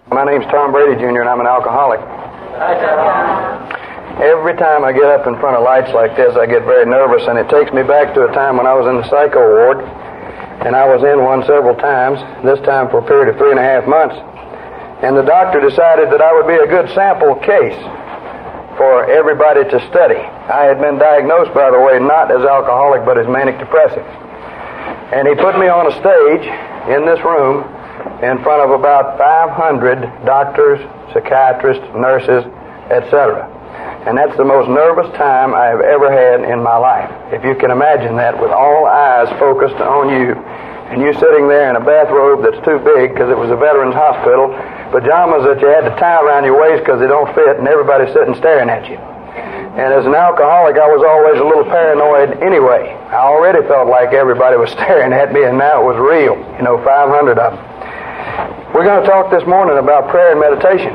My name's Tom Brady Jr. and I'm an alcoholic. Every time I get up in front of lights like this, I get very nervous, and it takes me back to a time when I was in the psycho ward, and I was in one several times, this time for a period of 3.5 months, and the doctor decided that I would be a good sample case for everybody to study. I had been diagnosed, by the way, not as alcoholic, but as manic depressive. And he put me on a stage in this room in front of about 500 doctors, psychiatrists, nurses, etc. And that's the most nervous time I have ever had in my life. If you can imagine that, with all eyes focused on you, and you sitting there in a bathrobe that's too big because it was a veterans hospital, pajamas that you had to tie around your waist because they don't fit, and everybody's sitting staring at you. And as an alcoholic, I was always a little paranoid anyway. I already felt like everybody was staring at me, and now it was real, 500 of them. We're going to talk this morning about prayer and meditation.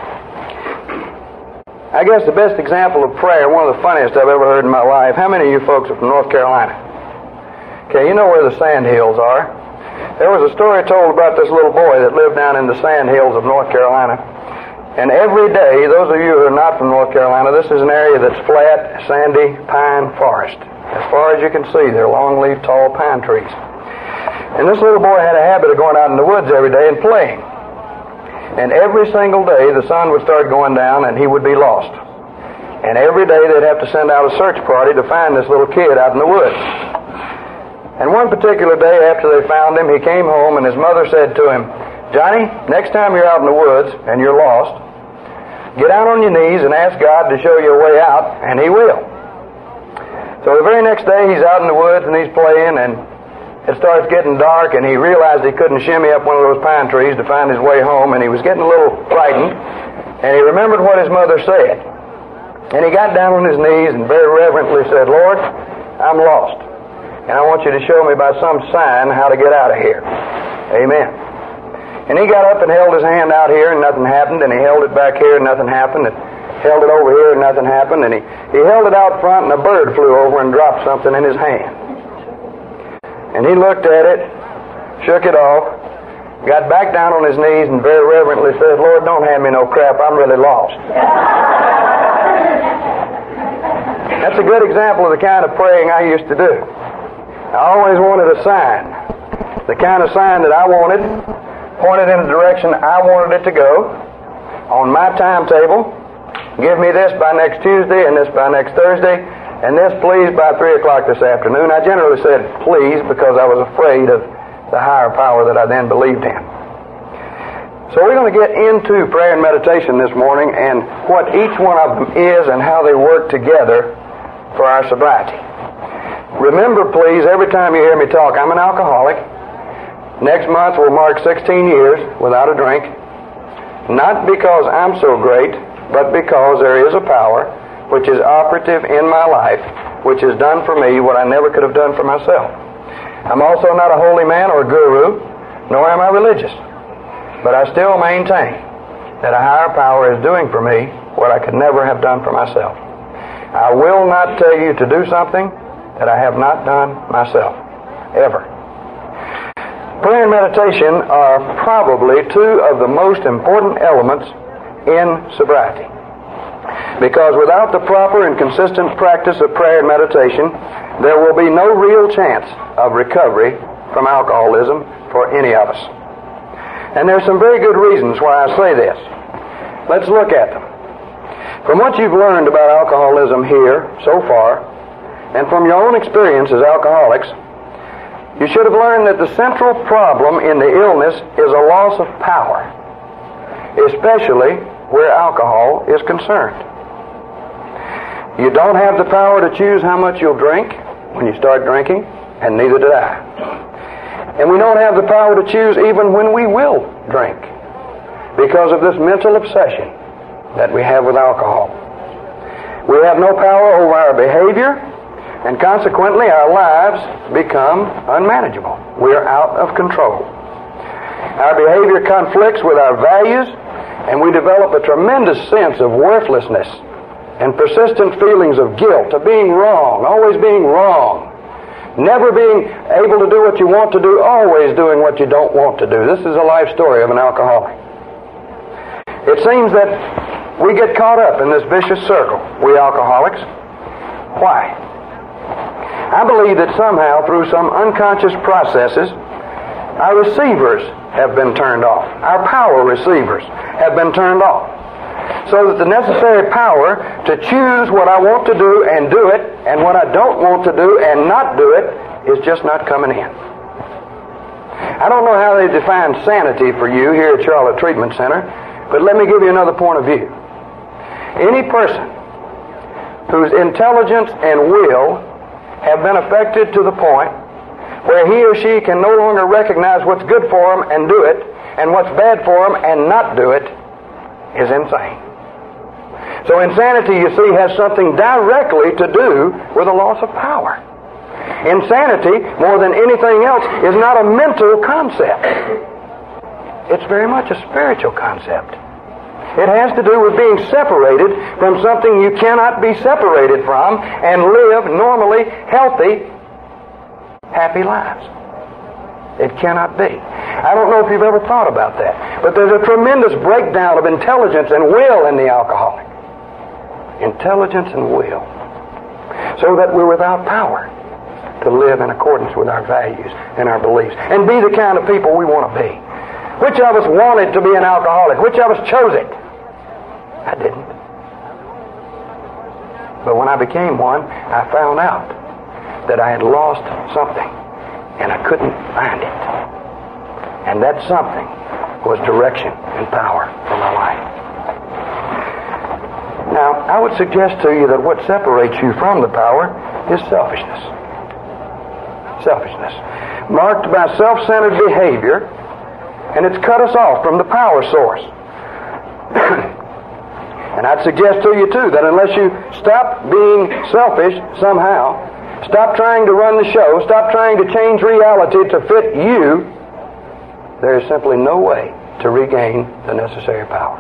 I guess the best example of prayer, one of the funniest I've ever heard in my life. How many of you folks are from North Carolina? Okay, you know where the sand hills are. There was a story told about this little boy that lived down in the sand hills of North Carolina. And every day, those of you who are not from North Carolina, this is an area that's flat, sandy, pine forest. As far as you can see, they're long-leaf, tall pine trees. And this little boy had a habit of going out in the woods every day and playing. And every single day, the sun would start going down and he would be lost. And every day they'd have to send out a search party to find this little kid out in the woods. And one particular day after they found him, he came home and his mother said to him, "Johnny, next time you're out in the woods and you're lost, get down on your knees and ask God to show you a way out, and He will." So the very next day he's out in the woods and he's playing, and it starts getting dark, and he realized he couldn't shimmy up one of those pine trees to find his way home, and he was getting a little frightened, and he remembered what his mother said. And he got down on his knees and very reverently said, "Lord, I'm lost, and I want you to show me by some sign how to get out of here. Amen." And he got up and held his hand out here, and nothing happened, and he held it back here, and nothing happened, and held it over here, and nothing happened, and he held it out front, and a bird flew over and dropped something in his hand. And he looked at it, shook it off, got back down on his knees, and very reverently said, "Lord, don't hand me no crap, I'm really lost." That's a good example of the kind of praying I used to do. I always wanted a sign, the kind of sign that I wanted, pointed in the direction I wanted it to go, on my timetable. Give me this by next Tuesday, and this by next Thursday, and this please by 3 o'clock this afternoon. I generally said please because I was afraid of the higher power that I then believed in. So we're going to get into prayer and meditation this morning and what each one of them is and how they work together for our sobriety. Remember, please, every time you hear me talk, I'm an alcoholic. Next month will mark 16 years without a drink. Not because I'm so great, but because there is a power which is operative in my life, which has done for me what I never could have done for myself. I'm also not a holy man or a guru, nor am I religious. But I still maintain that a higher power is doing for me what I could never have done for myself. I will not tell you to do something that I have not done myself, ever. Prayer and meditation are probably two of the most important elements in sobriety. Because without the proper and consistent practice of prayer and meditation, there will be no real chance of recovery from alcoholism for any of us. And there's some very good reasons why I say this. Let's look at them. From what you've learned about alcoholism here so far, and from your own experience as alcoholics, you should have learned that the central problem in the illness is a loss of power, especially where alcohol is concerned. You don't have the power to choose how much you'll drink when you start drinking, and neither did I. And we don't have the power to choose even when we will drink because of this mental obsession that we have with alcohol. We have no power over our behavior, and consequently our lives become unmanageable. We are out of control. Our behavior conflicts with our values, and we develop a tremendous sense of worthlessness and persistent feelings of guilt, of being wrong, always being wrong. Never being able to do what you want to do, always doing what you don't want to do. This is a life story of an alcoholic. It seems that we get caught up in this vicious circle, we alcoholics. Why? I believe that somehow, through some unconscious processes, our receivers have been turned off. Our power receivers have been turned off. So that the necessary power to choose what I want to do and do it, and what I don't want to do and not do it, is just not coming in. I don't know how they define sanity for you here at Charlotte Treatment Center, but let me give you another point of view. Any person whose intelligence and will have been affected to the point where he or she can no longer recognize what's good for him and do it, and what's bad for him and not do it, is insane. So insanity, you see, has something directly to do with the loss of power. Insanity, more than anything else, is not a mental concept. It's very much a spiritual concept. It has to do with being separated from something you cannot be separated from and live normally healthy, happy lives. It cannot be. I don't know if you've ever thought about that, but there's a tremendous breakdown of intelligence and will in the alcoholic. Intelligence and will. So that we're without power to live in accordance with our values and our beliefs and be the kind of people we want to be. Which of us wanted to be an alcoholic? Which of us chose it? I didn't. But when I became one, I found out that I had lost something and I couldn't find it. And that something was direction and power for my life. Now, I would suggest to you that what separates you from the power is selfishness. Selfishness. Marked by self-centered behavior, and it's cut us off from the power source. And I'd suggest to you, too, that unless you stop being selfish somehow, stop trying to run the show, stop trying to change reality to fit you, there is simply no way to regain the necessary power.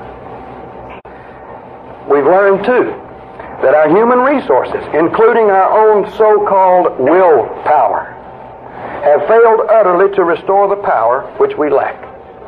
We've learned, too, that our human resources, including our own so-called willpower, have failed utterly to restore the power which we lack.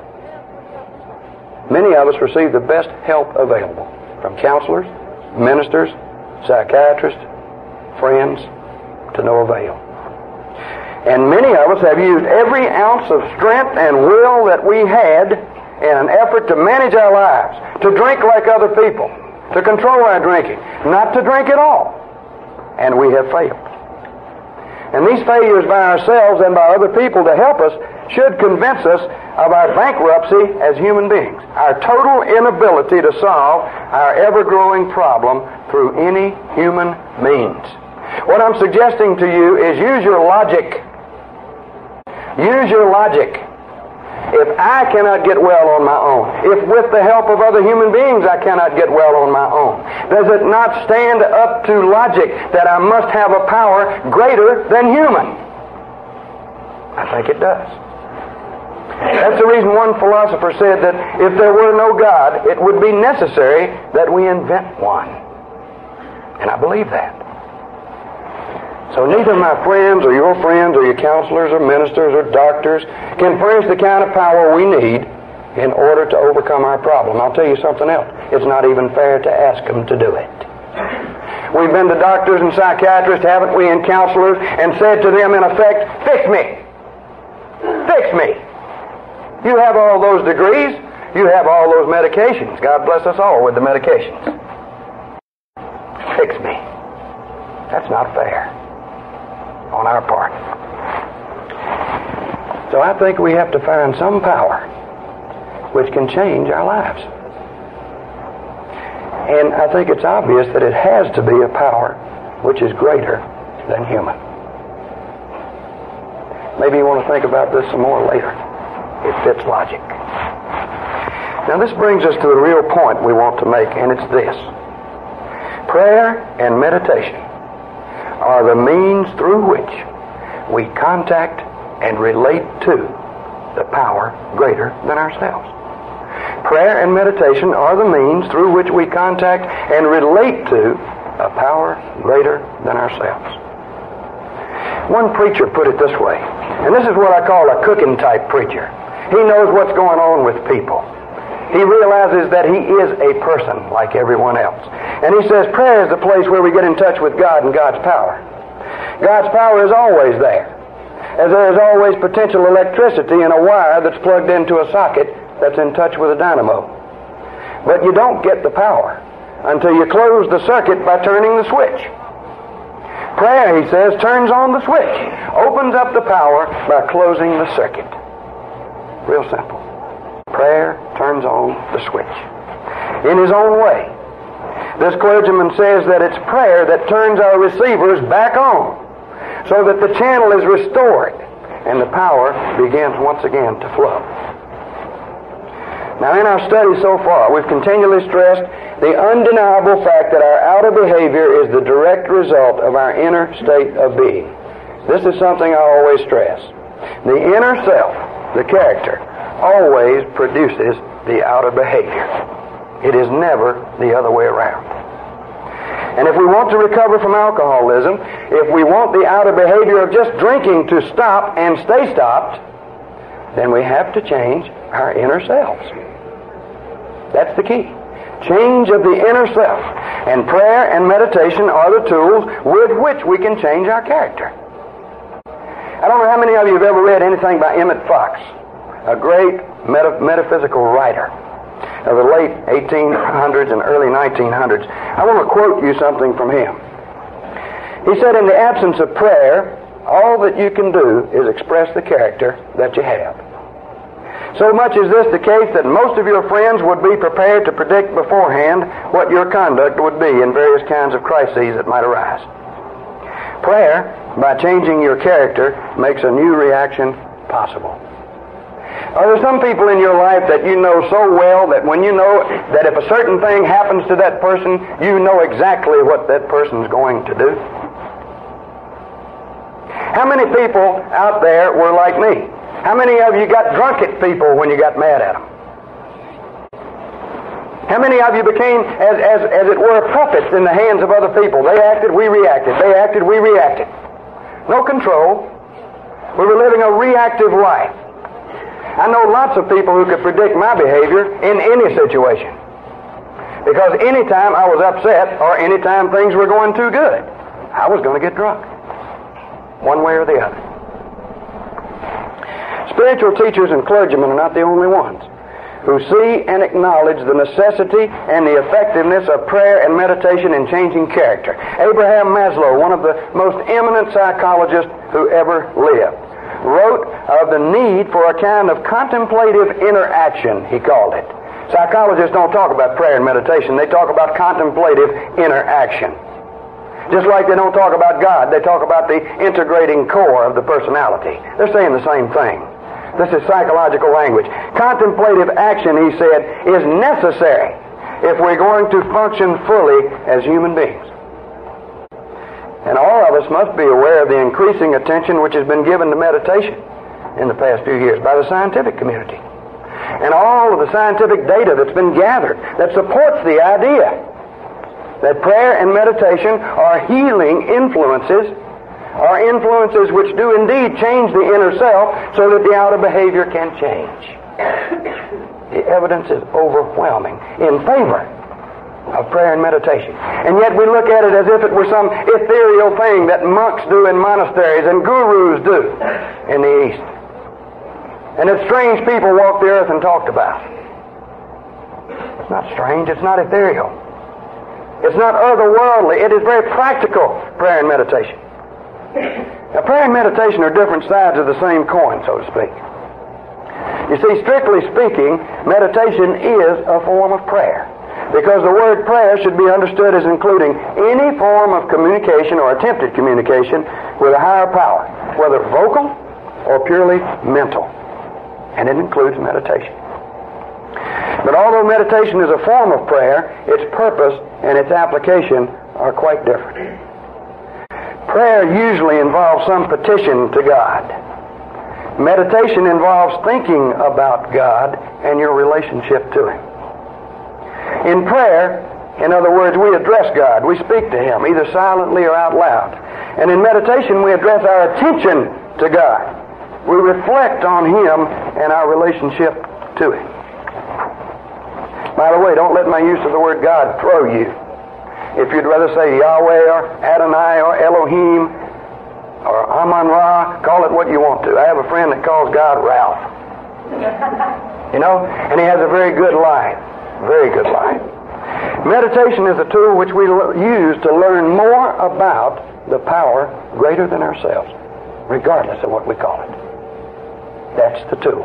Many of us receive the best help available from counselors, ministers, psychiatrists, friends, to no avail. And many of us have used every ounce of strength and will that we had in an effort to manage our lives, to drink like other people, to control our drinking, not to drink at all. And we have failed. And these failures by ourselves and by other people to help us should convince us of our bankruptcy as human beings, our total inability to solve our ever-growing problem through any human means. What I'm suggesting to you is use your logic. Use your logic. If I cannot get well on my own, if with the help of other human beings I cannot get well on my own, does it not stand up to logic that I must have a power greater than human? I think it does. That's the reason one philosopher said that if there were no God, it would be necessary that we invent one. And I believe that. So neither my friends or your counselors or ministers or doctors can furnish the kind of power we need in order to overcome our problem. I'll tell you something else. It's not even fair to ask them to do it. We've been to doctors and psychiatrists, haven't we, and counselors, and said to them in effect, fix me. Fix me. You have all those degrees. You have all those medications. God bless us all with the medications. Fix me. That's not fair on our part. So I think we have to find some power which can change our lives. And I think it's obvious that it has to be a power which is greater than human. Maybe you want to think about this some more later. It fits logic. Now this brings us to a real point we want to make, and it's this. Prayer and meditation are the means through which we contact and relate to the power greater than ourselves. Prayer and meditation are the means through which we contact and relate to a power greater than ourselves. One preacher put it this way, and this is what I call a cooking type preacher. He knows what's going on with people. He He realizes that he is a person like everyone else. And he says prayer is the place where we get in touch with God and God's power. God's power is always there, as there is always potential electricity in a wire that's plugged into a socket that's in touch with a dynamo. But you don't get the power until you close the circuit by turning the switch. Prayer, he says, turns on the switch, opens up the power by closing the circuit. Real simple. Prayer turns on the switch in his own way. This clergyman says that it's prayer that turns our receivers back on so that the channel is restored and the power begins once again to flow. Now, in our study so far, we've continually stressed the undeniable fact that our outer behavior is the direct result of our inner state of being. This is something I always stress. The inner self, the character, always produces the outer behavior. It is never the other way around. And if we want to recover from alcoholism, if we want the outer behavior of just drinking to stop and stay stopped, then we have to change our inner selves. That's the key. Change of the inner self. And prayer and meditation are the tools with which we can change our character. I don't know how many of you have ever read anything by Emmett Fox, a great metaphysical writer of the late 1800s and early 1900s. I want to quote you something from him. He said, in the absence of prayer, all that you can do is express the character that you have. So much is this the case that most of your friends would be prepared to predict beforehand what your conduct would be in various kinds of crises that might arise. Prayer, by changing your character, makes a new reaction possible. Are there some people in your life that you know so well that when you know that if a certain thing happens to that person, you know exactly what that person's going to do? How many people out there were like me? How many of you got drunk at people when you got mad at them? How many of you became, as it were, puppets in the hands of other people? They acted, we reacted. They acted, we reacted. No control. We were living a reactive life. I know lots of people who could predict my behavior in any situation. Because anytime I was upset or anytime things were going too good, I was going to get drunk. One way or the other. Spiritual teachers and clergymen are not the only ones who see and acknowledge the necessity and the effectiveness of prayer and meditation in changing character. Abraham Maslow, one of the most eminent psychologists who ever lived, wrote of the need for a kind of contemplative interaction, he called it. Psychologists don't talk about prayer and meditation. They talk about contemplative interaction. Just like they don't talk about God, they talk about the integrating core of the personality. They're saying the same thing. This is psychological language. Contemplative action, he said, is necessary if we're going to function fully as human beings. And all of us must be aware of the increasing attention which has been given to meditation in the past few years by the scientific community. And all of the scientific data that's been gathered that supports the idea that prayer and meditation are healing influences, are influences which do indeed change the inner self so that the outer behavior can change. The evidence is overwhelming in favor of prayer and meditation. And yet we look at it as if it were some ethereal thing that monks do in monasteries and gurus do in the East. And that strange people walk the earth and talked about. It's not strange, it's not ethereal. It's not otherworldly, it is very practical, prayer and meditation. Now, prayer and meditation are different sides of the same coin, so to speak. You see, strictly speaking, meditation is a form of prayer, because the word prayer should be understood as including any form of communication or attempted communication with a higher power, whether vocal or purely mental. And it includes meditation. But although meditation is a form of prayer, its purpose and its application are quite different. Prayer usually involves some petition to God. Meditation involves thinking about God and your relationship to Him. In prayer, in other words, we address God. We speak to Him, either silently or out loud. And in meditation, we address our attention to God. We reflect on Him and our relationship to Him. By the way, don't let my use of the word God throw you. If you'd rather say Yahweh or Adonai or Elohim or Amun-Ra, call it what you want to. I have a friend that calls God Ralph. You know, and he has a very good life. Very good life. Meditation is a tool which we use to learn more about the power greater than ourselves, regardless of what we call it. That's the tool.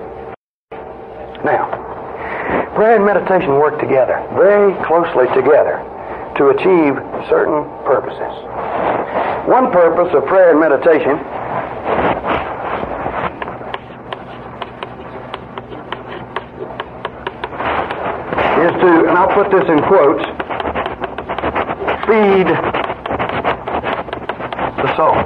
Now, prayer and meditation work together, very closely together, to achieve certain purposes. One purpose of prayer and meditation is to, and I'll put this in quotes, feed the soul.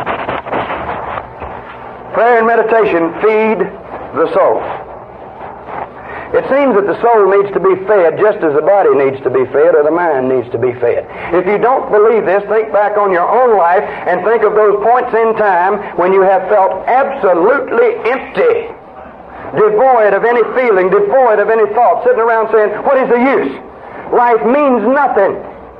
Prayer and meditation feed the soul. It seems that the soul needs to be fed just as the body needs to be fed or the mind needs to be fed. If you don't believe this, think back on your own life and think of those points in time when you have felt absolutely empty, devoid of any feeling, devoid of any thought, sitting around saying, what is the use? Life means nothing.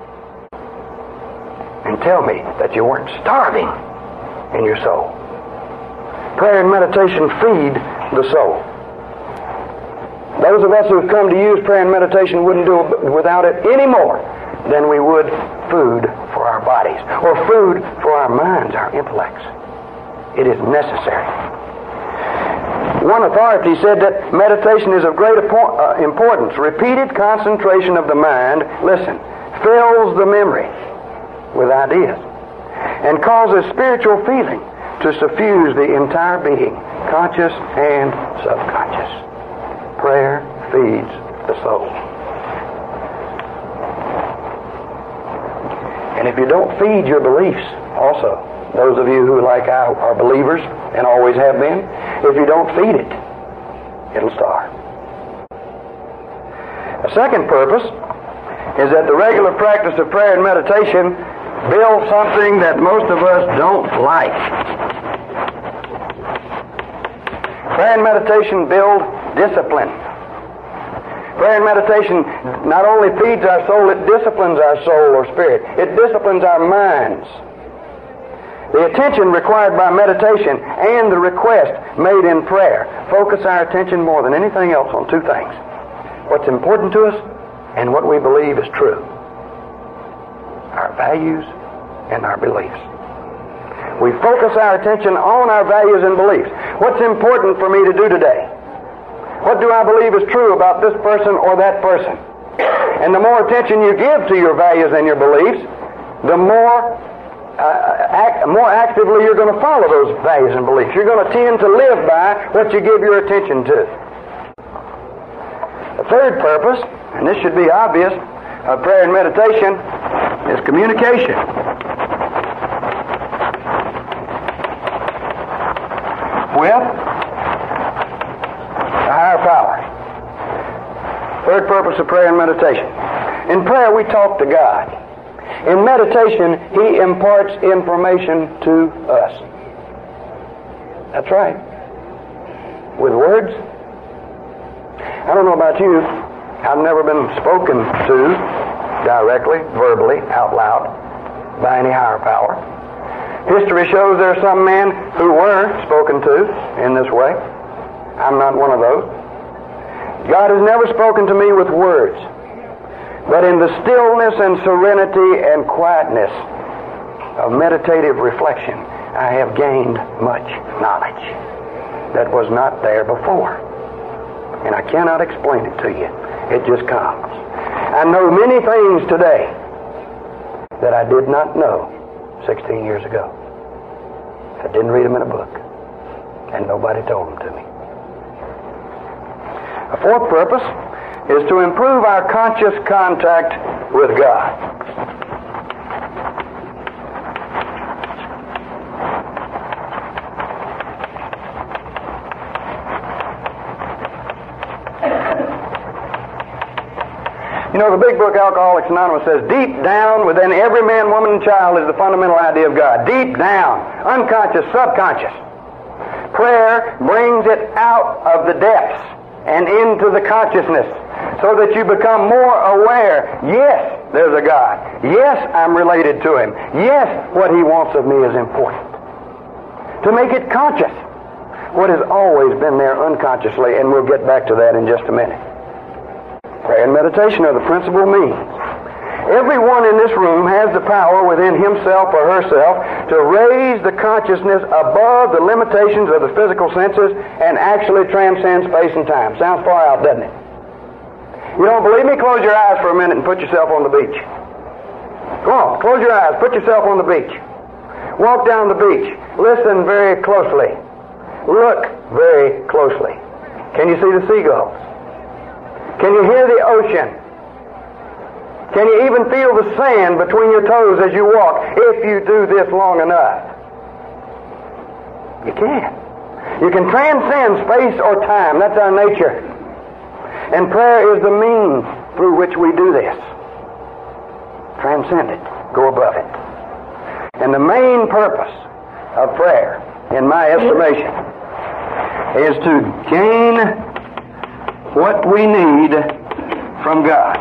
And tell me that you weren't starving in your soul. Prayer and meditation feed the soul. Those of us who have come to use prayer and meditation wouldn't do without it any more than we would food for our bodies or food for our minds, our intellects. It is necessary. One authority said that meditation is of great importance. Repeated concentration of the mind, listen, fills the memory with ideas and causes spiritual feeling to suffuse the entire being, conscious and subconscious. Prayer feeds the soul. And if you don't feed your beliefs, also, those of you who, like I, are believers and always have been, if you don't feed it, it'll starve. A second purpose is that the regular practice of prayer and meditation builds something that most of us don't like. Prayer and meditation build discipline. Prayer and meditation not only feeds our soul, it disciplines our soul or spirit. It disciplines our minds. The attention required by meditation and the request made in prayer focus our attention more than anything else on two things: what's important to us and what we believe is true. Our values and our beliefs. We focus our attention on our values and beliefs. What's important for me to do today? What do I believe is true about this person or that person? And the more attention you give to your values and your beliefs, the more actively you're going to follow those values and beliefs. You're going to tend to live by what you give your attention to. The third purpose, and this should be obvious, of prayer and meditation is communication. With a higher power. Third purpose of prayer and meditation. In prayer we talk to God. In meditation He imparts information to us. That's right. With words. I don't know about you. I've never been spoken to directly, verbally, out loud by any higher power. History shows there are some men who were spoken to in this way. I'm not one of those. God has never spoken to me with words, but in the stillness and serenity and quietness of meditative reflection, I have gained much knowledge that was not there before. And I cannot explain it to you. It just comes. I know many things today that I did not know 16 years ago. I didn't read them in a book, and nobody told them to me. A fourth purpose is to improve our conscious contact with God. You know, the big book Alcoholics Anonymous says, deep down within every man, woman, and child is the fundamental idea of God. Deep down, unconscious, subconscious. Prayer brings it out of the depths and into the consciousness so that you become more aware. Yes, there's a God. Yes, I'm related to Him. Yes, what He wants of me is important. To make it conscious what has always been there unconsciously, and we'll get back to that in just a minute. Prayer and meditation are the principal means. Everyone in this room has the power within himself or herself to raise the consciousness above the limitations of the physical senses and actually transcend space and time. Sounds far out, doesn't it? You don't believe me? Close your eyes for a minute and put yourself on the beach. Come on, close your eyes. Put yourself on the beach. Walk down the beach. Listen very closely. Look very closely. Can you see the seagulls? Can you hear the ocean? Can you even feel the sand between your toes as you walk if you do this long enough? You can. You can transcend space or time. That's our nature. And prayer is the means through which we do this. Transcend it. Go above it. And the main purpose of prayer, in my estimation, is to gain what we need from God.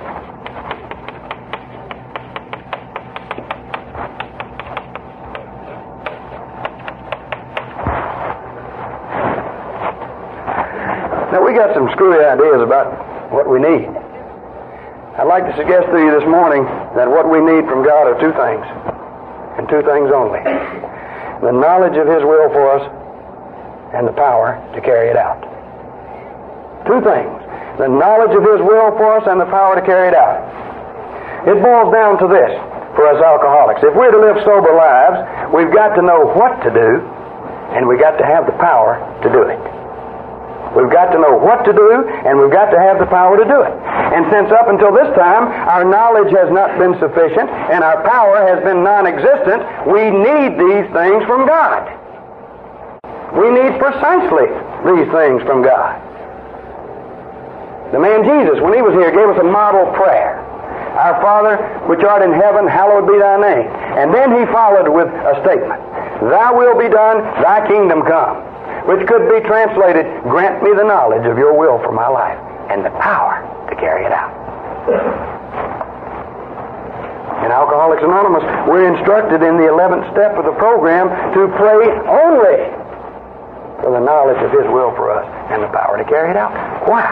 Now, we got some screwy ideas about what we need. I'd like to suggest to you this morning that what we need from God are two things, and two things only. The knowledge of His will for us and the power to carry it out. Two things. The knowledge of His will for us and the power to carry it out. It boils down to this for us alcoholics. If we're to live sober lives, we've got to know what to do, and we've got to have the power to do it. We've got to know what to do, and we've got to have the power to do it. And since up until this time, our knowledge has not been sufficient, and our power has been non-existent, we need these things from God. We need precisely these things from God. The man Jesus, when He was here, gave us a model prayer. Our Father, which art in heaven, hallowed be Thy name. And then He followed with a statement. Thy will be done, Thy kingdom come. Which could be translated, grant me the knowledge of your will for my life and the power to carry it out. In Alcoholics Anonymous, we're instructed in the 11th step of the program to pray only for the knowledge of His will for us and the power to carry it out. Why?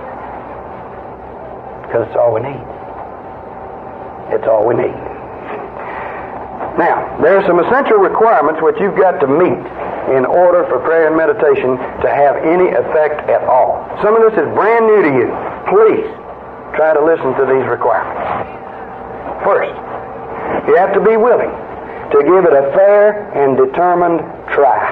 Because it's all we need. It's all we need. Now, there are some essential requirements which you've got to meet in order for prayer and meditation to have any effect at all. Some of this is brand new to you. Please try to listen to these requirements. First, you have to be willing to give it a fair and determined try.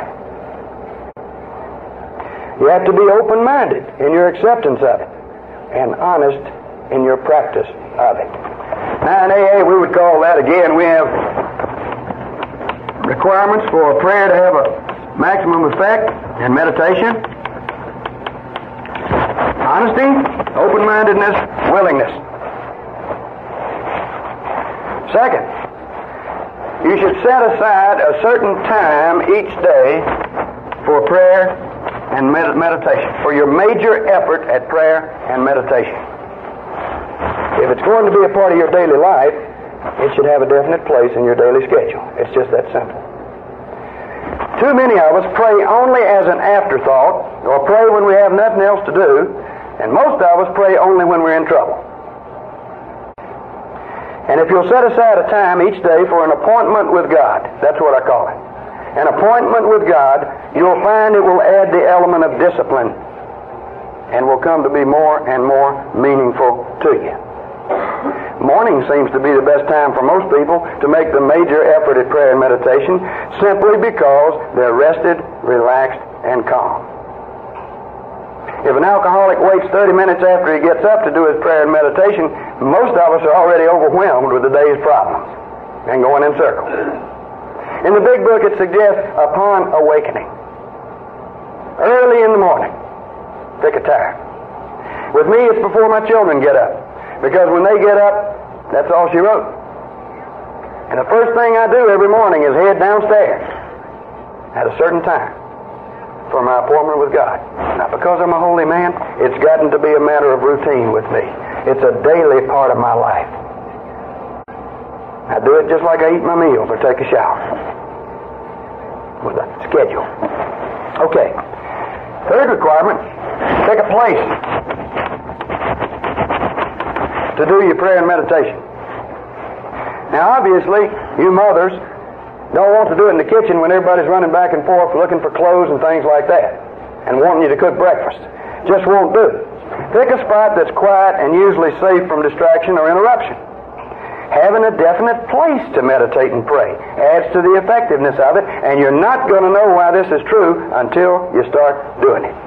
You have to be open-minded in your acceptance of it and honest in your practice of it. Now in AA we would call that, again, we have requirements for prayer to have a maximum effect in meditation: honesty, open-mindedness, willingness. Second, you should set aside a certain time each day for prayer and meditation, for your major effort at prayer and meditation. If it's going to be a part of your daily life, it should have a definite place in your daily schedule. It's just that simple. Too many of us pray only as an afterthought, or pray when we have nothing else to do, and most of us pray only when we're in trouble. And if you'll set aside a time each day for an appointment with God, that's what I call it, an appointment with God, you'll find it will add the element of discipline and will come to be more and more meaningful to you. Morning seems to be the best time for most people to make the major effort at prayer and meditation, simply because they're rested, relaxed, and calm. If an alcoholic waits 30 minutes after he gets up to do his prayer and meditation, most of us are already overwhelmed with the day's problems and going in circles. In the big book it suggests upon awakening. Early in the morning. Pick a time. With me it's before my children get up. Because when they get up, that's all she wrote. And the first thing I do every morning is head downstairs at a certain time. for my appointment with God. Not because I'm a holy man. It's gotten to be a matter of routine with me. It's a daily part of my life. I do it just like I eat my meals or take a shower. With a schedule. Okay. Third requirement, take a place to do your prayer and meditation. Now, obviously, you mothers don't want to do it in the kitchen when everybody's running back and forth looking for clothes and things like that and wanting you to cook breakfast. Just won't do. Pick a spot that's quiet and usually safe from distraction or interruption. Having a definite place to meditate and pray adds to the effectiveness of it, and you're not going to know why this is true until you start doing it.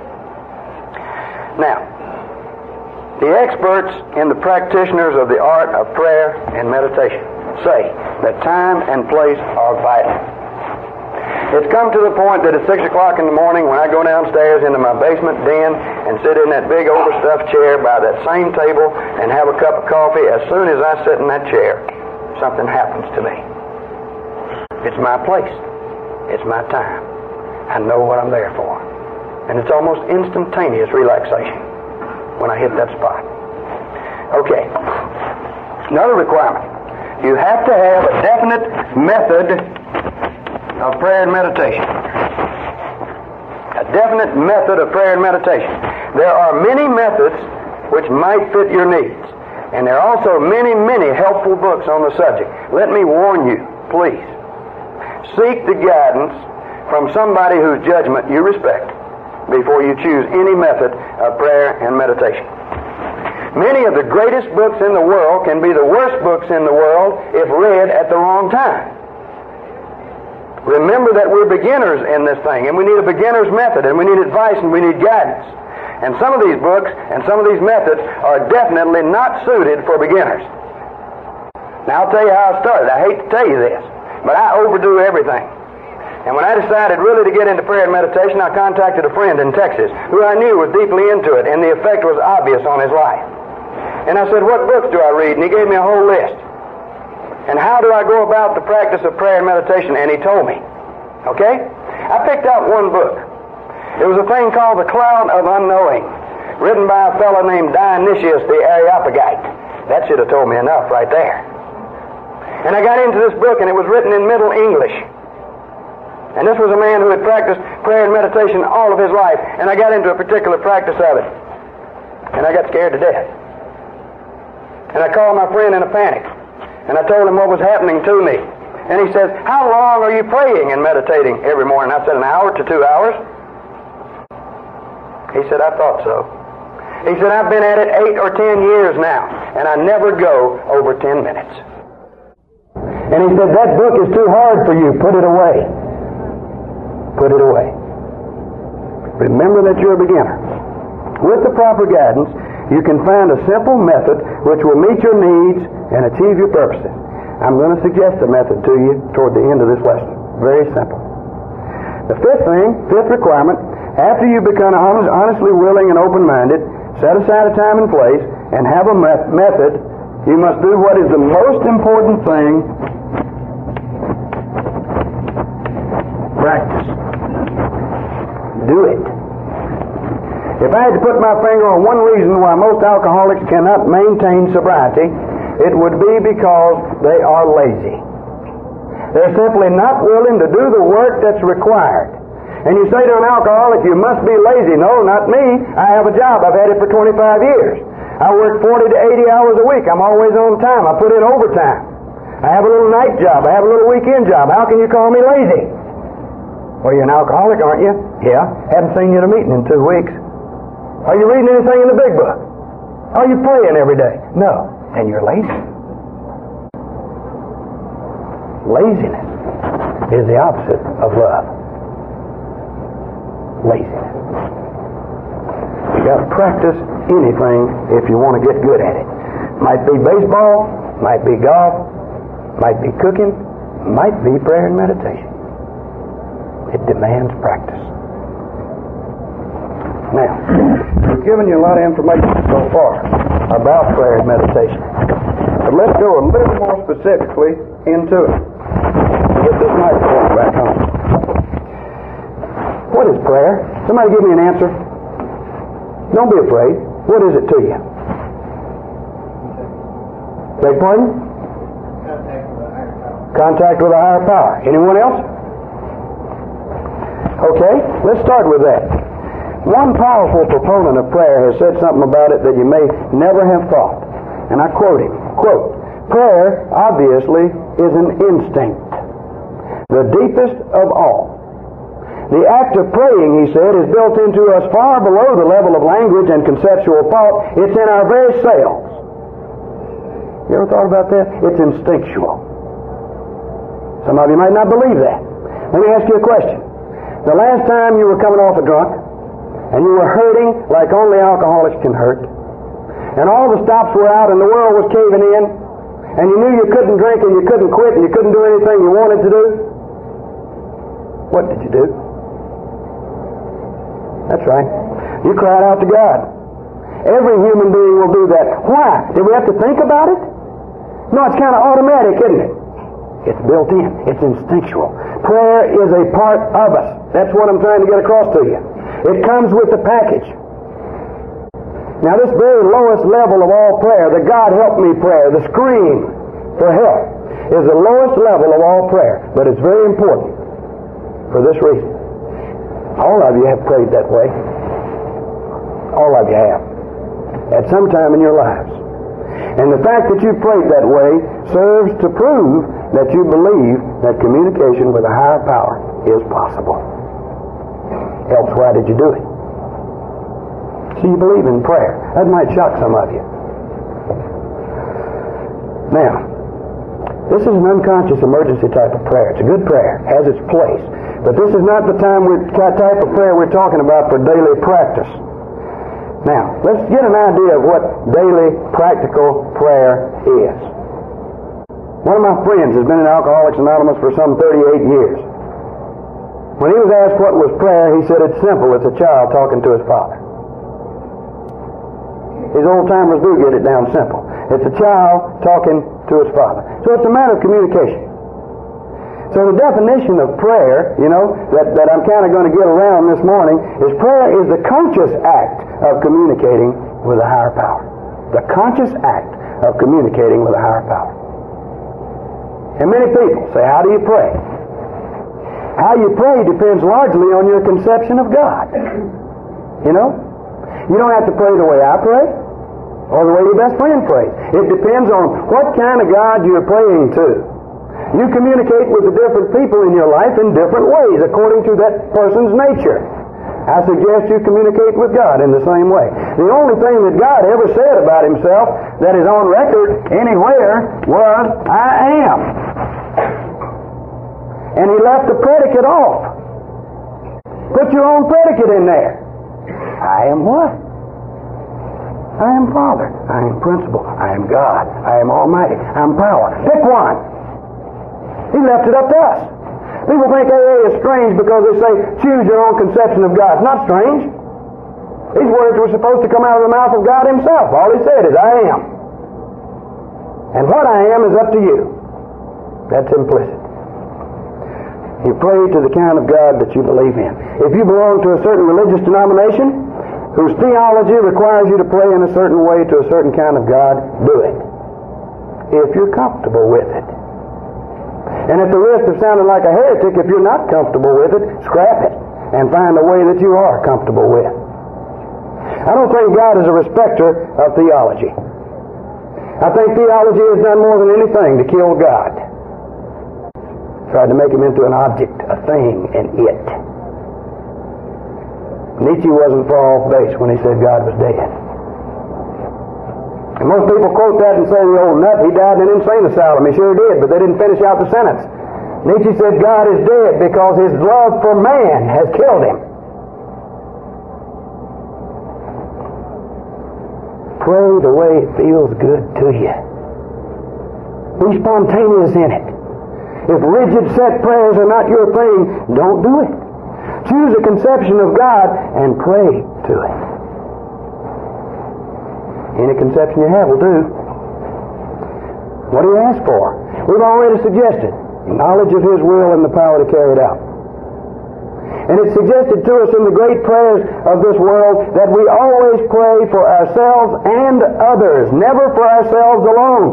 Now, the experts and the practitioners of the art of prayer and meditation say that time and place are vital. It's come to the point that at 6 o'clock in the morning when I go downstairs into my basement den and sit in that big overstuffed chair by that same table and have a cup of coffee, as soon as I sit in that chair, something happens to me. It's my place. It's my time. I know what I'm there for. And it's almost instantaneous relaxation when I hit that spot. Okay. Another requirement. You have to have a definite method of prayer and meditation. A definite method of prayer and meditation. There are many methods which might fit your needs. And there are also many, many helpful books on the subject. Let me warn you, please. Seek the guidance from somebody whose judgment you respect before you choose any method of prayer and meditation. Many of the greatest books in the world can be the worst books in the world if read at the wrong time. Remember that we're beginners in this thing, and we need a beginner's method, and we need advice, and we need guidance. And some of these books and some of these methods are definitely not suited for beginners. Now, I'll tell you how I started. I hate to tell you this, but I overdo everything. And when I decided really to get into prayer and meditation, I contacted a friend in Texas who I knew was deeply into it, and the effect was obvious on his life. And I said, what books do I read? And he gave me a whole list. And how do I go about the practice of prayer and meditation? And he told me. Okay? I picked out one book. It was a thing called The Cloud of Unknowing, written by a fellow named Dionysius the Areopagite. That should have told me enough right there. And I got into this book, and it was written in Middle English. And this was a man who had practiced prayer and meditation all of his life, and I got into a particular practice of it. And I got scared to death. And I called my friend in a panic, and I told him what was happening to me. And he says, how long are you praying and meditating every morning? I said, an hour to 2 hours. He said, I thought so. He said, I've been at it 8 or 10 years now, and I never go over 10 minutes. And he said, that book is too hard for you. Put it away. Put it away. Remember that you're a beginner. With the proper guidance, you can find a simple method which will meet your needs and achieve your purposes. I'm going to suggest a method to you toward the end of this lesson. Very simple. The fifth requirement, after you become honestly willing and open-minded, set aside a time and place, and have a method, you must do what is the most important thing. Practice. Do it. If I had to put my finger on one reason why most alcoholics cannot maintain sobriety, it would be because they are lazy. They're simply not willing to do the work that's required. And you say to an alcoholic, you must be lazy. No, not me. I have a job. I've had it for 25 years. I work 40 to 80 hours a week. I'm always on time. I put in overtime. I have a little night job. I have a little weekend job. How can you call me lazy? Well, you're an alcoholic, aren't you? Yeah. Haven't seen you at a meeting in 2 weeks. Are you reading anything in the big book? Are you praying every day? No. Then you're lazy. Laziness is the opposite of love. Laziness. You got to practice anything if you want to get good at it. Might be baseball, might be golf, might be cooking, might be prayer and meditation. It demands practice. Now, we've given you a lot of information so far about prayer and meditation. But let's go a little more specifically into it. Get this microphone back on. What is prayer? Somebody give me an answer. Don't be afraid. What is it to you? Beg pardon? Contact with a higher power. Anyone else? Okay, let's start with that. One powerful proponent of prayer has said something about it that you may never have thought. And I quote him, quote, "Prayer, obviously, is an instinct, the deepest of all. The act of praying," he said, "is built into us far below the level of language and conceptual thought. It's in our very cells." You ever thought about that? It's instinctual. Some of you might not believe that. Let me ask you a question. The last time you were coming off a drunk, and you were hurting like only alcoholics can hurt, and all the stops were out and the world was caving in, and you knew you couldn't drink and you couldn't quit and you couldn't do anything you wanted to do, what did you do? That's right. You cried out to God. Every human being will do that. Why? Did we have to think about it? No, it's kind of automatic, isn't it? It's built in. It's instinctual. Prayer is a part of us. That's what I'm trying to get across to you. It comes with the package. Now, this very lowest level of all prayer, the God help me prayer, the scream for help, is the lowest level of all prayer. But it's very important for this reason. All of you have prayed that way. All of you have. At some time in your lives. And the fact that you prayed that way serves to prove that you believe that communication with a higher power is possible. Else, why did you do it? So you believe in prayer. That might shock some of you. Now, this is an unconscious emergency type of prayer. It's a good prayer. Has its place. But this is not the type of prayer we're talking about for daily practice. Now, let's get an idea of what daily practical prayer is. One of my friends has been in Alcoholics Anonymous for some 38 years. When he was asked what was prayer, he said it's simple. It's a child talking to his father. These old-timers do get it down simple. It's a child talking to his father. So it's a matter of communication. So the definition of prayer, that I'm kind of going to get around this morning, is prayer is the conscious act of communicating with a higher power. The conscious act of communicating with a higher power. And many people say, how do you pray? How you pray depends largely on your conception of God. You don't have to pray the way I pray or the way your best friend prays. It depends on what kind of God you're praying to. You communicate with the different people in your life in different ways according to that person's nature. I suggest you communicate with God in the same way. The only thing that God ever said about himself that is on record anywhere was, I am. And he left the predicate off. Put your own predicate in there. I am what? I am Father. I am Principal. I am God. I am Almighty. I am Power. Pick one. He left it up to us. People think AA is strange because they say, choose your own conception of God. It's not strange. These words were supposed to come out of the mouth of God himself. All he said is, I am. And what I am is up to you. That's implicit. You pray to the kind of God that you believe in. If you belong to a certain religious denomination whose theology requires you to pray in a certain way to a certain kind of God, do it. If you're comfortable with it. And at the risk of sounding like a heretic, if you're not comfortable with it, scrap it and find a way that you are comfortable with. I don't think God is a respecter of theology. I think theology has done more than anything to kill God. Tried to make him into an object, a thing, and it. Nietzsche wasn't far off base when he said God was dead. And most people quote that and say, the old nut, he died in an insane asylum. He sure did, but they didn't finish out the sentence. Nietzsche said God is dead because his love for man has killed him. Pray the way it feels good to you. Be spontaneous in it. If rigid set prayers are not your thing, don't do it. Choose a conception of God and pray to it. Any conception you have will do. What do you ask for? We've already suggested knowledge of his will and the power to carry it out. And it's suggested to us in the great prayers of this world that we always pray for ourselves and others, never for ourselves alone.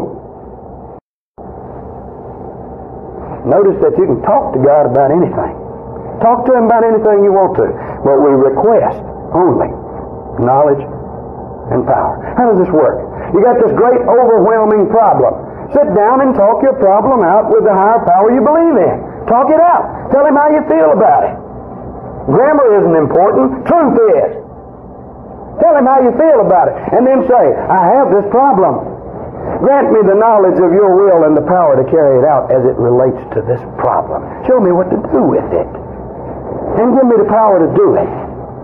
Notice that you can talk to God about anything. Talk to Him about anything you want to. But we request only knowledge and power. How does this work? You got this great overwhelming problem. Sit down and talk your problem out with the higher power you believe in. Talk it out. Tell Him how you feel about it. Grammar isn't important. Truth is. Tell Him how you feel about it. And then say, I have this problem. Grant me the knowledge of your will and the power to carry it out as it relates to this problem. Show me what to do with it. And give me the power to do it.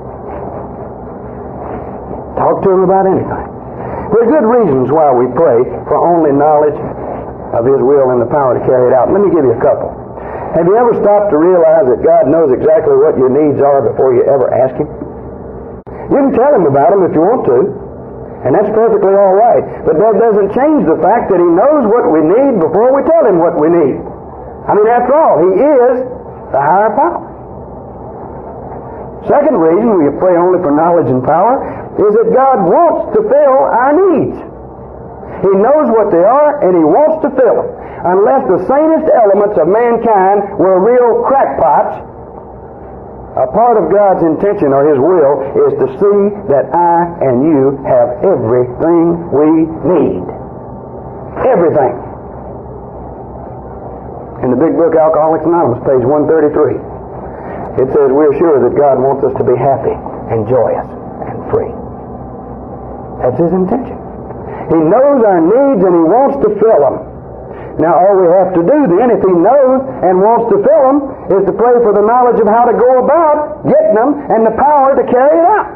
Talk to Him about anything. There are good reasons why we pray for only knowledge of His will and the power to carry it out. Let me give you a couple. Have you ever stopped to realize that God knows exactly what your needs are before you ever ask Him? You can tell Him about them if you want to, and that's perfectly all right. But that doesn't change the fact that He knows what we need before we tell Him what we need. I mean, after all, He is the higher power. Second reason we pray only for knowledge and power is that God wants to fill our needs. He knows what they are, and He wants to fill them. Unless the sanest elements of mankind were real crackpots, a part of God's intention or His will is to see that I and you have everything we need. Everything. In the big book Alcoholics Anonymous, page 133, it says we're sure that God wants us to be happy and joyous and free. That's His intention. He knows our needs and He wants to fill them. Now all we have to do then, if He knows and wants to fill them, is to pray for the knowledge of how to go about getting them and the power to carry it out.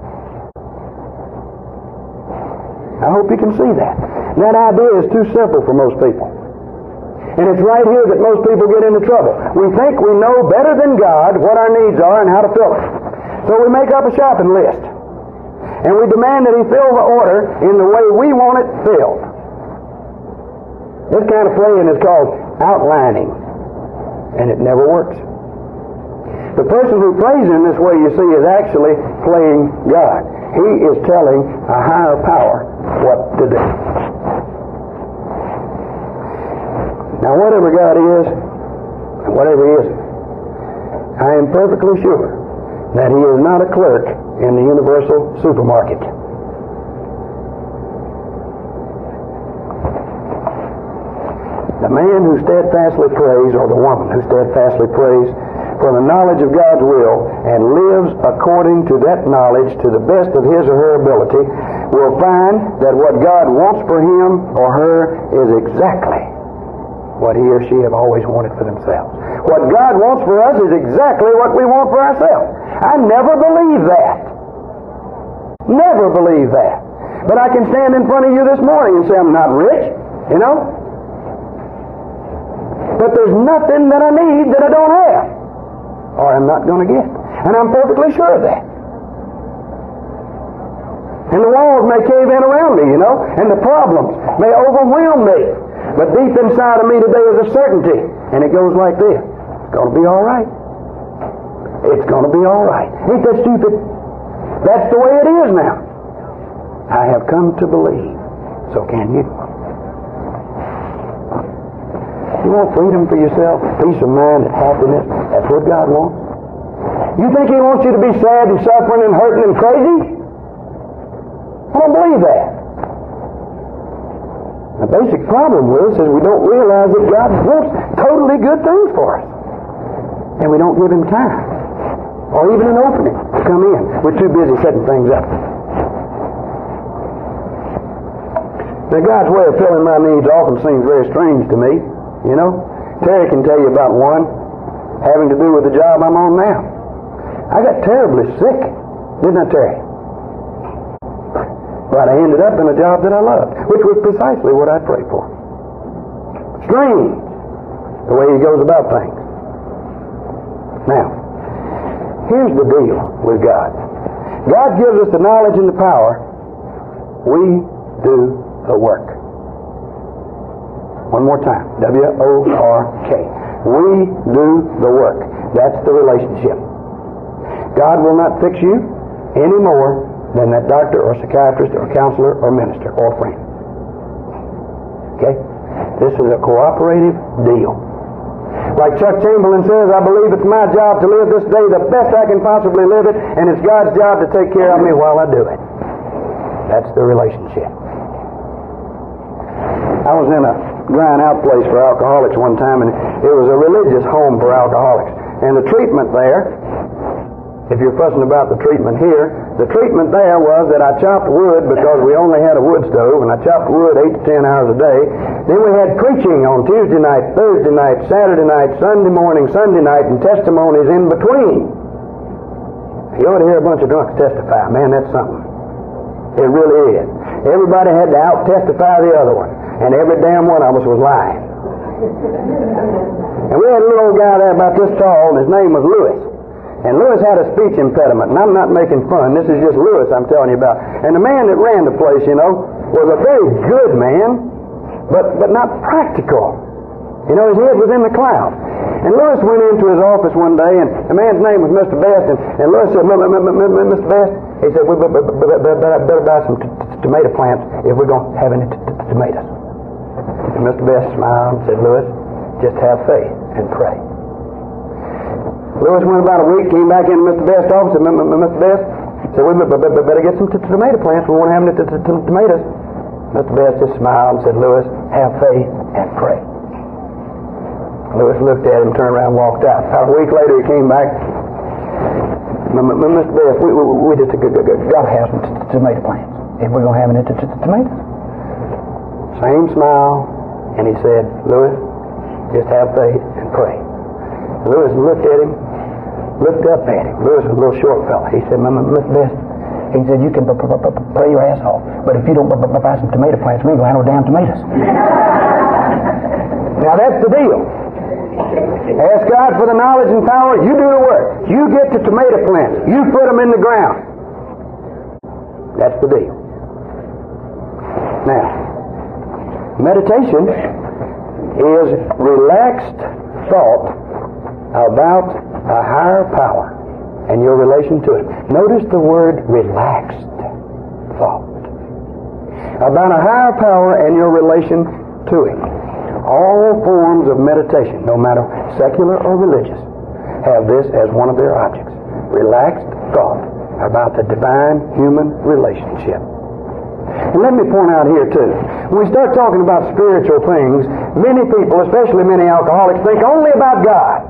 I hope you can see that. That idea is too simple for most people. And it's right here that most people get into trouble. We think we know better than God what our needs are and how to fill it. So we make up a shopping list. And we demand that He fill the order in the way we want it filled. This kind of praying is called outlining. And it never works. The person who prays in this way, you see, is actually playing God. He is telling a higher power what to do. Now, whatever God is, and whatever He isn't, I am perfectly sure that He is not a clerk in the universal supermarket. The man who steadfastly prays, or the woman who steadfastly prays for the knowledge of God's will and lives according to that knowledge to the best of his or her ability, will find that what God wants for him or her is exactly what he or she have always wanted for themselves. What God wants for us is exactly what we want for ourselves. I never believed that. Never believed that. But I can stand in front of you this morning and say I'm not rich, you know. But there's nothing that I need that I don't have, or I'm not going to get. And I'm perfectly sure of that. And the walls may cave in around me, you know, and the problems may overwhelm me. But deep inside of me today is a certainty, and it goes like this. It's going to be all right. It's going to be all right. Ain't that stupid? That's the way it is now. I have come to believe. So can you. You want freedom for yourself, peace of mind and happiness? That's what God wants. You think He wants you to be sad and suffering and hurting and crazy? I don't believe that. The basic problem with us is we don't realize that God wants totally good things for us. And we don't give Him time, or even an opening to come in. We're too busy setting things up. Now, God's way of filling my needs often seems very strange to me. You know, Terry can tell you about one having to do with the job I'm on now. I got terribly sick, didn't I, Terry? But I ended up in a job that I loved, which was precisely what I prayed for. Strange, the way He goes about things. Now, here's the deal with God. God gives us the knowledge and the power. We do the work. One more time. W-O-R-K. We do the work. That's the relationship. God will not fix you any more than that doctor or psychiatrist or counselor or minister or friend. Okay? This is a cooperative deal. Like Chuck Chamberlain says, I believe it's my job to live this day the best I can possibly live it, and it's God's job to take care of me while I do it. That's the relationship. I was in a drying out place for alcoholics one time, and it was a religious home for alcoholics. And the treatment there, if you're fussing about the treatment here, the treatment there was that I chopped wood because we only had a wood stove, and I chopped wood 8 to 10 hours a day. Then we had preaching on Tuesday night, Thursday night, Saturday night, Sunday morning, Sunday night, and testimonies in between. You ought to hear a bunch of drunks testify. Man, that's something. It really is. Everybody had to out-testify the other one, and every damn one of us was lying. And we had a little old guy there about this tall, and his name was Lewis. And Lewis had a speech impediment, and I'm not making fun. This is just Lewis I'm telling you about. And the man that ran the place, was a very good man, but not practical. His head was in the clouds. And Lewis went into his office one day, and the man's name was Mr. Best, and Lewis said, Mr. Best, he said, we better buy some tomato plants if we're going to have any tomatoes. And Mr. Best smiled and said, Lewis, just have faith and pray. Lewis went about a week, came back into Mr. Best's office, and Mr. Best said, we better get some tomato plants. We won't have any tomatoes. Mr. Best just smiled and said, Lewis, have faith and pray. Lewis looked at him, turned around, and walked out. About a week later, he came back. Mr. Best, we just got to have some tomato plants if we're going to have any tomatoes. Same smile, and he said, Lewis, just have faith and pray. Lewis looked at him, looked up at him. Lewis was a little short fella. He said, Mr. Best, he said, you can pray your ass off, but if you don't buy some tomato plants, we ain't going to have no damn tomatoes. Now that's the deal. Ask God for the knowledge and power. You do the work. You get the tomato plants. You put them in the ground. That's the deal. Now, meditation is relaxed thought about a higher power and your relation to it. Notice the word relaxed thought. About a higher power and your relation to it. All forms of meditation, no matter secular or religious, have this as one of their objects. Relaxed thought about the divine human relationship. And let me point out here too, when we start talking about spiritual things, many people, especially many alcoholics, think only about God.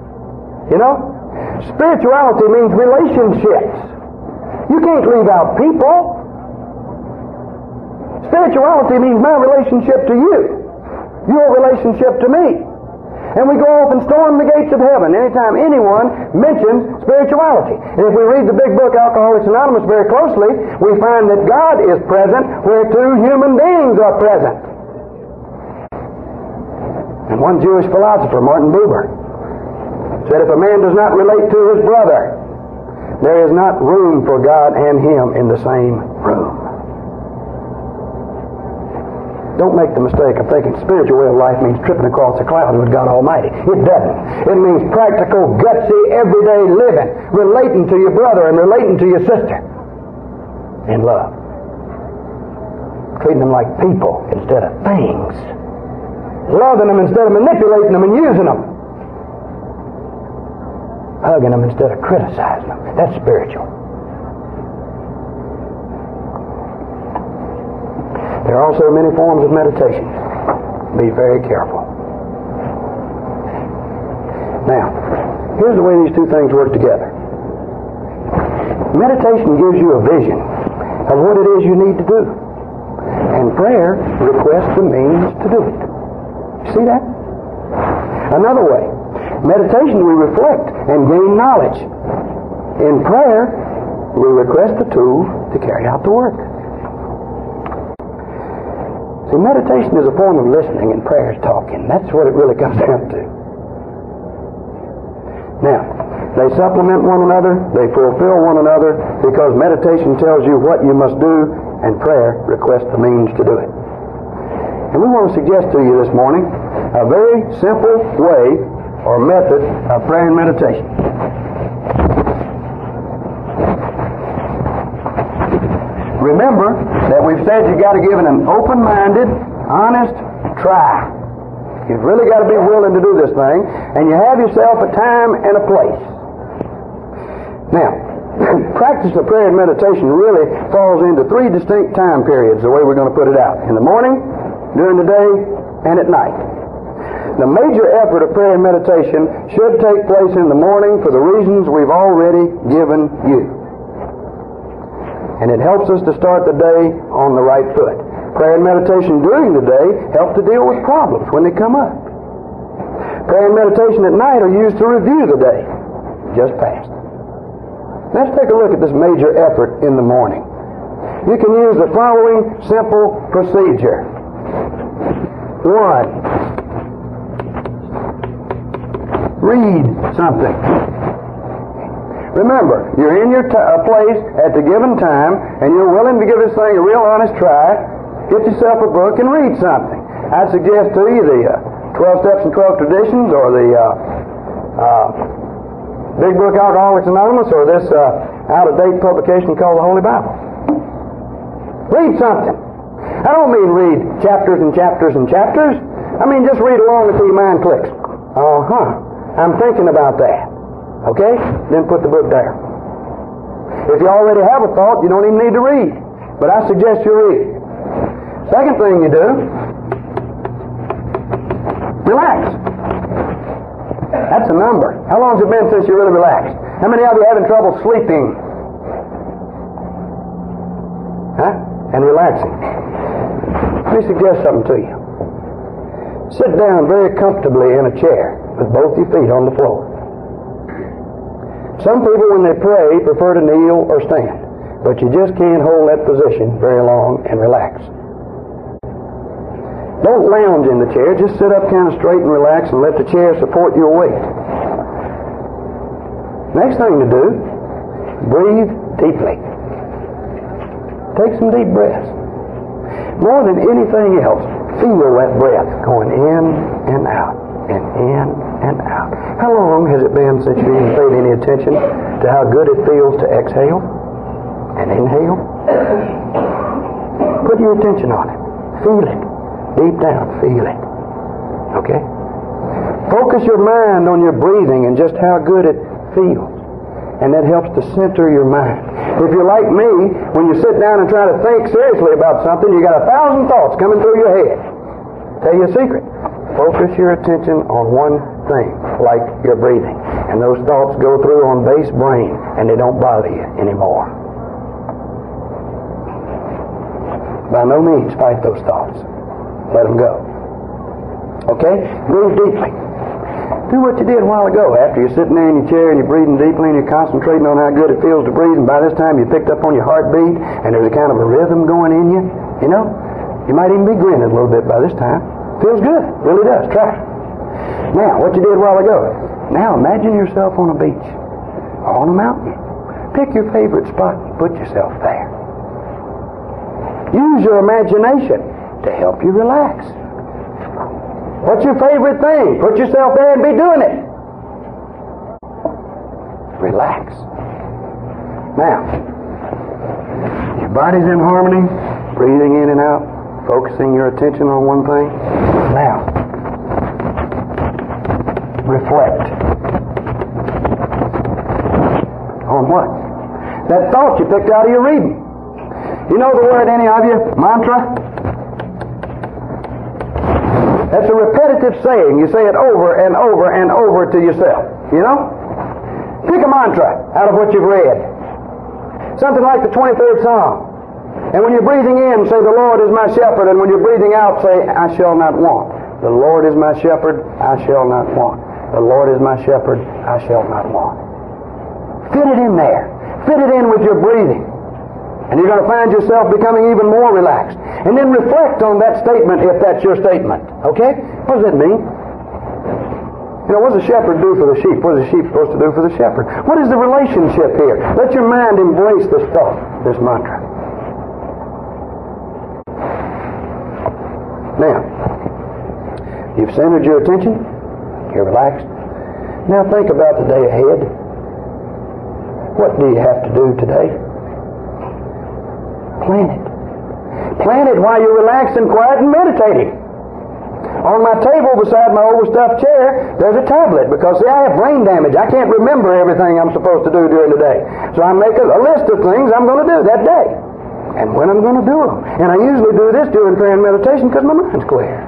Spirituality means relationships. You can't leave out people. Spirituality means my relationship to you, your relationship to me. And we go off and storm the gates of heaven anytime anyone mentions spirituality. And if we read the big book Alcoholics Anonymous very closely, we find that God is present where two human beings are present. And one Jewish philosopher, Martin Buber, said if a man does not relate to his brother, there is not room for God and him in the same room. Don't make the mistake of thinking spiritual way of life means tripping across the clouds with God Almighty. It doesn't. It means practical, gutsy, everyday living, relating to your brother and relating to your sister in love. Treating them like people instead of things. Loving them instead of manipulating them and using them. Hugging them instead of criticizing them. That's spiritual. There are also many forms of meditation. Be very careful. Now, here's the way these two things work together. Meditation gives you a vision of what it is you need to do. And prayer requests the means to do it. See that? Another way. Meditation, we reflect and gain knowledge. In prayer, we request the tool to carry out the work. See, meditation is a form of listening and prayer is talking. That's what it really comes down to. Now, they supplement one another, they fulfill one another, because meditation tells you what you must do and prayer requests the means to do it. And we want to suggest to you this morning a very simple way or method of prayer and meditation. remember that we've said you've got to give it an open-minded, honest try. You've really got to be willing to do this thing, and you have yourself a time and a place. Now, practice of prayer and meditation really falls into three distinct time periods, the way we're going to put it out. In the morning, during the day, and at night. The major effort of prayer and meditation should take place in the morning for the reasons we've already given you. And it helps us to start the day on the right foot. Prayer and meditation during the day help to deal with problems when they come up. Prayer and meditation at night are used to review the day just passed. Let's take a look at this major effort in the morning. You can use the following simple procedure. 1. Read something. Remember, you're in your place at the given time, and you're willing to give this thing a real honest try. Get yourself a book and read something. I suggest to you the 12 Steps and 12 Traditions, or the Big Book Alcoholics Anonymous, or this out-of-date publication called the Holy Bible. Read something. I don't mean read chapters and chapters and chapters. I mean just read along until your mind clicks. I'm thinking about that. Okay? Then put the book down. If you already have a thought, you don't even need to read. But I suggest you read. Second thing you do, relax. That's a number. How long has it been since you really relaxed? How many of you are having trouble sleeping? And relaxing. Let me suggest something to you. Sit down very comfortably in a chair with both your feet on the floor. Some people, when they pray, prefer to kneel or stand, but you just can't hold that position very long and relax. Don't lounge in the chair. Just sit up kind of straight and relax and let the chair support your weight. Next thing to do, breathe deeply. Take some deep breaths. More than anything else, feel that breath going in and out, and in and out. How long has it been since you even paid any attention to how good it feels to exhale and inhale? Put your attention on it. Feel it. Deep down, feel it. Okay? Focus your mind on your breathing and just how good it feels. And that helps to center your mind. If you're like me, when you sit down and try to think seriously about something, you got 1,000 thoughts coming through your head. Tell you a secret. Focus your attention on one thing, like your breathing. And those thoughts go through on base brain, and they don't bother you anymore. By no means fight those thoughts. Let them go. Okay? Breathe deeply. Do what you did a while ago. After you're sitting there in your chair and you're breathing deeply and you're concentrating on how good it feels to breathe, and by this time you picked up on your heartbeat and there's a kind of a rhythm going in you, you know? You might even be grinning a little bit by this time. Feels good. Really does. Try it. Now, what you did a while ago. Now imagine yourself on a beach or on a mountain. Pick your favorite spot and put yourself there. Use your imagination to help you relax. What's your favorite thing? Put yourself there and be doing it. Relax. Now, your body's in harmony, breathing in and out, focusing your attention on one thing. Now, reflect. On what? That thought you picked out of your reading. You know the word, any of you? Mantra? That's a repetitive saying. You say it over and over and over to yourself. You know? Pick a mantra out of what you've read. Something like the 23rd Psalm. And when you're breathing in, say, the Lord is my shepherd. And when you're breathing out, say, I shall not want. The Lord is my shepherd, I shall not want. The Lord is my shepherd, I shall not want. Fit it in there. Fit it in with your breathing. And you're going to find yourself becoming even more relaxed. And then reflect on that statement if that's your statement. Okay? What does that mean? You know, what does a shepherd do for the sheep? What is the sheep supposed to do for the shepherd? What is the relationship here? Let your mind embrace this thought, this mantra. Now, you've centered your attention. You're relaxed. Now think about the day ahead. What do you have to do today? Plan it. Plan it while you're relaxed and quiet and meditating. On my table beside my overstuffed chair, there's a tablet because, see, I have brain damage. I can't remember everything I'm supposed to do during the day. So I make a list of things I'm going to do that day and when I'm going to do them. And I usually do this during prayer and meditation because my mind's clear.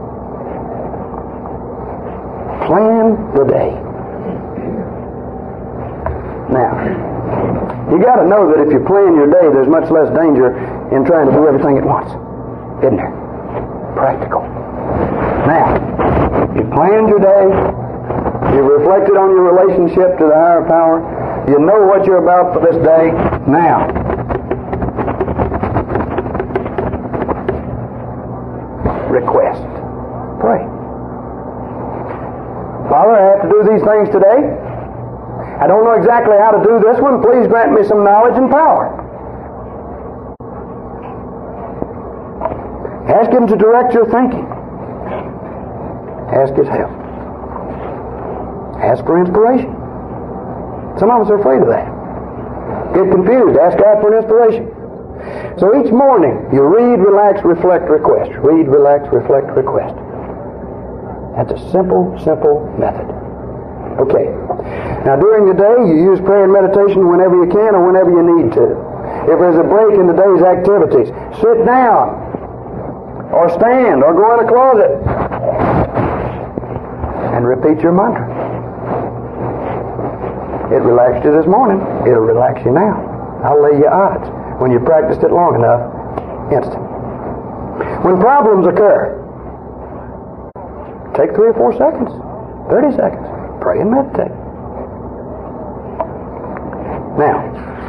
Plan the day. Now, you got to know that if you plan your day, there's much less danger in trying to do everything at once. Isn't there? Practical. Now, you planned your day, you reflected on your relationship to the higher power, you know what you're about for this day. Now, request. Pray. Father, I have to do these things today. I don't know exactly how to do this one. Please grant me some knowledge and power. Ask Him to direct your thinking. Ask His help. Ask for inspiration. Some of us are afraid of that. Get confused. Ask God for an inspiration. So each morning, you read, relax, reflect, request. Read, relax, reflect, request. That's a simple, simple method. Okay. Now during the day, you use prayer and meditation whenever you can or whenever you need to. If there's a break in the day's activities, sit down or stand or go in a closet and repeat your mantra. It relaxed you this morning. It'll relax you now. I'll lay you odds. When you practiced it long enough, instant. When problems occur, take 3 or 4 seconds, 30 seconds. Pray and meditate. Now,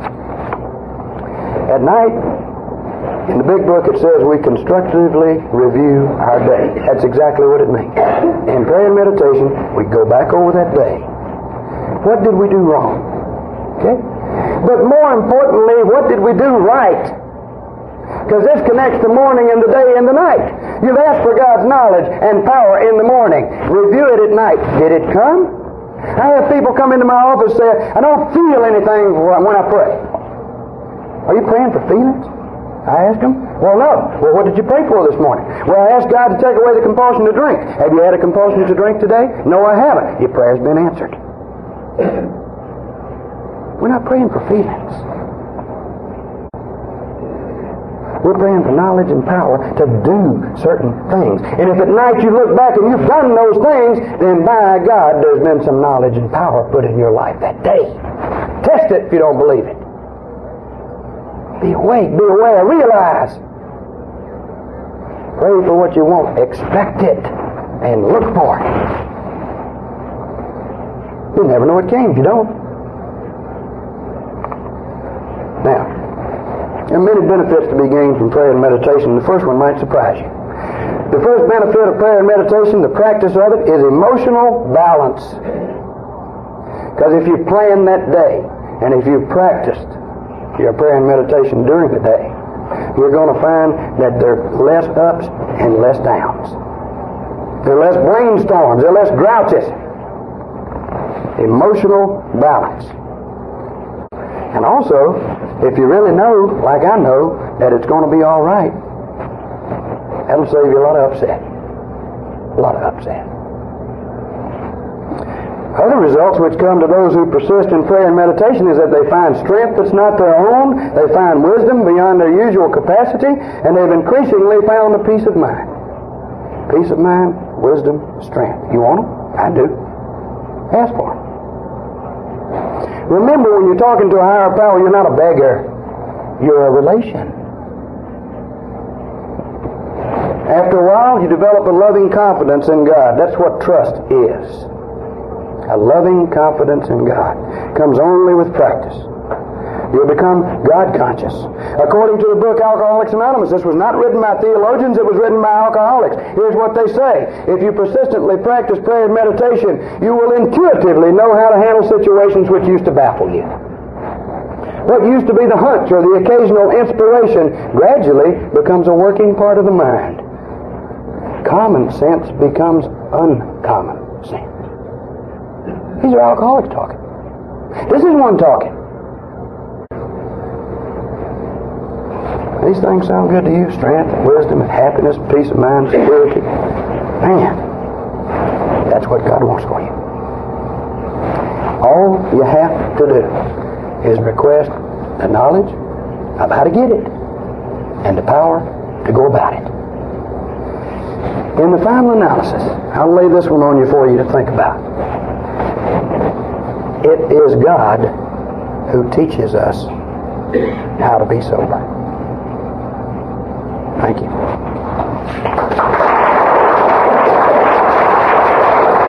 at night, in the big book it says we constructively review our day. That's exactly what it means. In prayer and meditation, we go back over that day. What did we do wrong? Okay? But more importantly, what did we do right? Because this connects the morning and the day and the night. You've asked for God's knowledge and power in the morning. Review it at night. Did it come? I have people come into my office and say, I don't feel anything when I pray. Are you praying for feelings? I asked them. Well, no. Well, what did you pray for this morning? Well, I asked God to take away the compulsion to drink. Have you had a compulsion to drink today? No, I haven't. Your prayer's been answered. We're not praying for feelings. We're praying for knowledge and power to do certain things. And if at night you look back and you've done those things, then by God, there's been some knowledge and power put in your life that day. Test it if you don't believe it. Be awake, be aware, realize. Pray for what you want. Expect it. And look for it. You'll never know it came if you don't. Now, there are many benefits to be gained from prayer and meditation. The first one might surprise you. The first benefit of prayer and meditation, the practice of it, is emotional balance. Because if you plan that day, and if you've practiced your prayer and meditation during the day, you're going to find that there are less ups and less downs. There are less brainstorms. There are less grouches. Emotional balance. And also, if you really know, like I know, that it's going to be all right, that'll save you a lot of upset. A lot of upset. Other results which come to those who persist in prayer and meditation is that they find strength that's not their own, they find wisdom beyond their usual capacity, and they've increasingly found a peace of mind. Peace of mind, wisdom, strength. You want them? I do. Ask for them. Remember, when you're talking to a higher power, you're not a beggar. You're a relation. After a while, you develop a loving confidence in God. That's what trust is. A loving confidence in God comes only with practice. You'll become God-conscious. According to the book Alcoholics Anonymous, this was not written by theologians, it was written by alcoholics. Here's what they say. If you persistently practice prayer and meditation, you will intuitively know how to handle situations which used to baffle you. What used to be the hunch or the occasional inspiration gradually becomes a working part of the mind. Common sense becomes uncommon sense. These are alcoholics talking. This is one talking. These things sound good to you? Strength, wisdom, and happiness, peace of mind, security. Man, that's what God wants for you. All you have to do is request the knowledge of how to get it and the power to go about it. In the final analysis, I'll lay this one on you for you to think about. It is God who teaches us how to be sober. Thank you.